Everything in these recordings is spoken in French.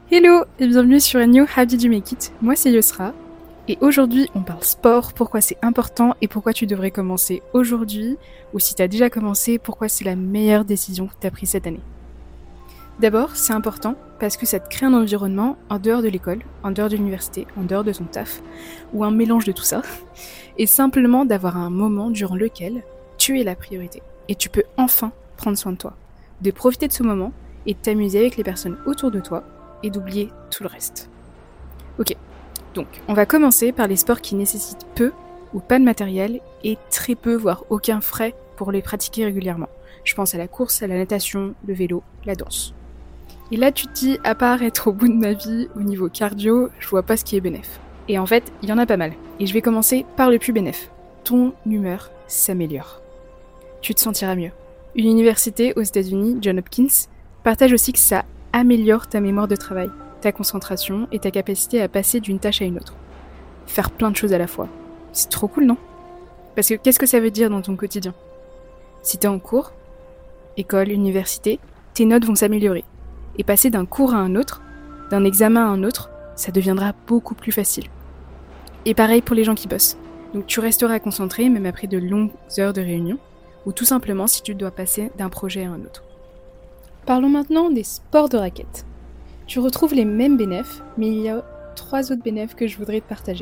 Hello et bienvenue sur A New How Did You Make It. Moi c'est Yosra et aujourd'hui on parle sport, pourquoi c'est important et pourquoi tu devrais commencer aujourd'hui ou si tu as déjà commencé, pourquoi c'est la meilleure décision que tu as prise cette année. D'abord c'est important parce que ça te crée un environnement en dehors de l'école, en dehors de l'université, en dehors de ton taf ou un mélange de tout ça et simplement d'avoir un moment durant lequel tu es la priorité et tu peux enfin prendre soin de toi, de profiter de ce moment et de t'amuser avec les personnes autour de toi et d'oublier tout le reste. Ok, donc on va commencer par les sports qui nécessitent peu ou pas de matériel et très peu voire aucun frais pour les pratiquer régulièrement. Je pense à la course, à la natation, le vélo, la danse. Et là tu te dis, à part être au bout de ma vie au niveau cardio, je vois pas ce qui est bénéf. Et en fait, il y en a pas mal. Et je vais commencer par le plus bénéf. Ton humeur s'améliore. Tu te sentiras mieux. Une université aux États-Unis, Johns Hopkins, partage aussi que ça améliore ta mémoire de travail, ta concentration et ta capacité à passer d'une tâche à une autre. Faire plein de choses à la fois. C'est trop cool, non ? Parce que qu'est-ce que ça veut dire dans ton quotidien ? Si t'es en cours, école, université, tes notes vont s'améliorer. Et passer d'un cours à un autre, d'un examen à un autre, ça deviendra beaucoup plus facile. Et pareil pour les gens qui bossent. Donc tu resteras concentré même après de longues heures de réunion, ou tout simplement si tu dois passer d'un projet à un autre. Parlons maintenant des sports de raquettes. Tu retrouves les mêmes bénéfices, mais il y a 3 autres bénéfices que je voudrais te partager.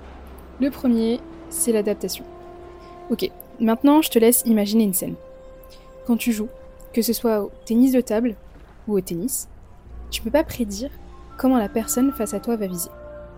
Le premier, c'est l'adaptation. Ok, maintenant je te laisse imaginer une scène. Quand tu joues, que ce soit au tennis de table ou au tennis, tu ne peux pas prédire comment la personne face à toi va viser.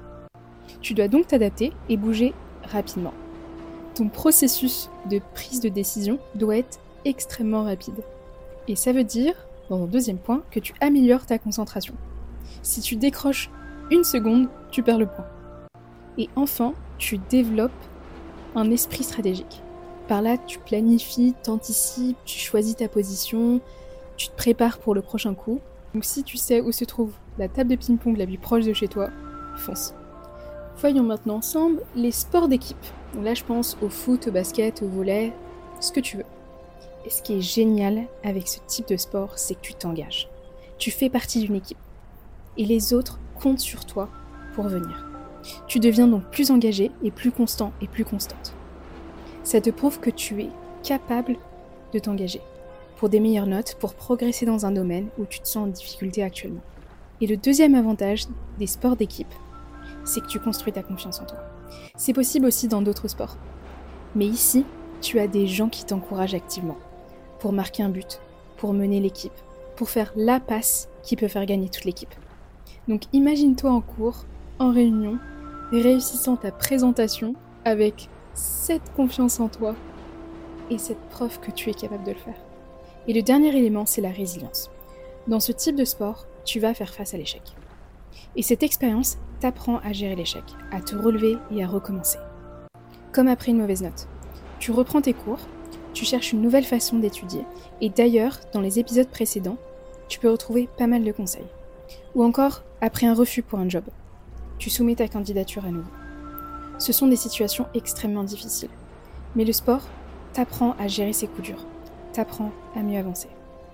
Tu dois donc t'adapter et bouger rapidement. Ton processus de prise de décision doit être extrêmement rapide. Et ça veut dire, dans un deuxième point, que tu améliores ta concentration. Si tu décroches 1 seconde, tu perds le point. Et enfin, tu développes un esprit stratégique. Par là, tu planifies, t'anticipes, tu choisis ta position, tu te prépares pour le prochain coup. Donc si tu sais où se trouve la table de ping-pong la plus proche de chez toi, fonce. Voyons maintenant ensemble les sports d'équipe. Donc là, je pense au foot, au basket, au volley, ce que tu veux. Et ce qui est génial avec ce type de sport, c'est que tu t'engages. Tu fais partie d'une équipe. Et les autres comptent sur toi pour venir. Tu deviens donc plus engagé et plus constant et plus constante. Ça te prouve que tu es capable de t'engager pour des meilleures notes, pour progresser dans un domaine où tu te sens en difficulté actuellement. Et le deuxième avantage des sports d'équipe, c'est que tu construis ta confiance en toi. C'est possible aussi dans d'autres sports. Mais ici, tu as des gens qui t'encouragent activement pour marquer un but, pour mener l'équipe, pour faire la passe qui peut faire gagner toute l'équipe. Donc imagine-toi en cours, en réunion, réussissant ta présentation avec cette confiance en toi et cette preuve que tu es capable de le faire. Et le dernier élément, c'est la résilience. Dans ce type de sport, tu vas faire face à l'échec. Et cette expérience t'apprend à gérer l'échec, à te relever et à recommencer. Comme après une mauvaise note. Tu reprends tes cours, tu cherches une nouvelle façon d'étudier, et d'ailleurs, dans les épisodes précédents, tu peux retrouver pas mal de conseils. Ou encore, après un refus pour un job, tu soumets ta candidature à nouveau. Ce sont des situations extrêmement difficiles, mais le sport t'apprend à gérer ces coups durs, t'apprend à mieux avancer.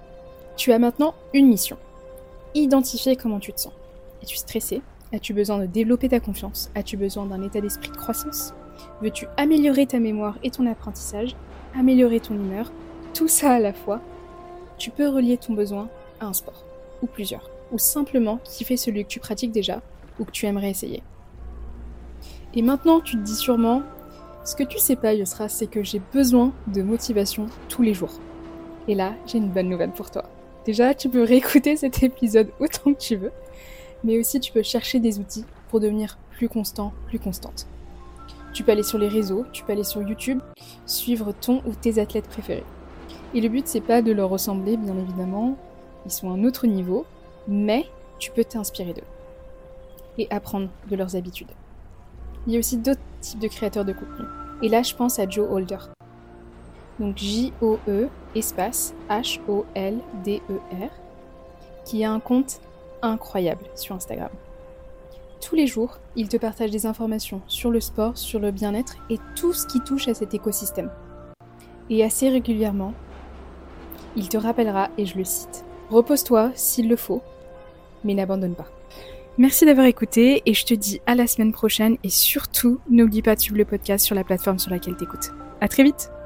Tu as maintenant une mission, identifier comment tu te sens. Es-tu stressé ? As-tu besoin de développer ta confiance ? As-tu besoin d'un état d'esprit de croissance ? Veux-tu améliorer ta mémoire et ton apprentissage ? Améliorer ton humeur ? Tout ça à la fois. Tu peux relier ton besoin à un sport, ou plusieurs, ou simplement kiffer celui que tu pratiques déjà, ou que tu aimerais essayer. Et maintenant, tu te dis sûrement, ce que tu sais pas, Yosra, c'est que j'ai besoin de motivation tous les jours. Et là, j'ai une bonne nouvelle pour toi. Déjà, tu peux réécouter cet épisode autant que tu veux, mais aussi tu peux chercher des outils pour devenir plus constant, plus constante. Tu peux aller sur les réseaux, tu peux aller sur YouTube, suivre ton ou tes athlètes préférés. Et le but, c'est pas de leur ressembler, bien évidemment, ils sont à un autre niveau, mais tu peux t'inspirer d'eux et apprendre de leurs habitudes. Il y a aussi d'autres types de créateurs de contenu. Et là, je pense à Joe Holder. Donc J-O-E espace H-O-L-D-E-R, qui a un compte incroyable sur Instagram. Tous les jours, il te partage des informations sur le sport, sur le bien-être et tout ce qui touche à cet écosystème. Et assez régulièrement, il te rappellera, et je le cite, « Repose-toi s'il le faut, mais n'abandonne pas. Merci d'avoir écouté et je te dis à la semaine prochaine et surtout, n'oublie pas de suivre le podcast sur la plateforme sur laquelle t'écoutes. À très vite!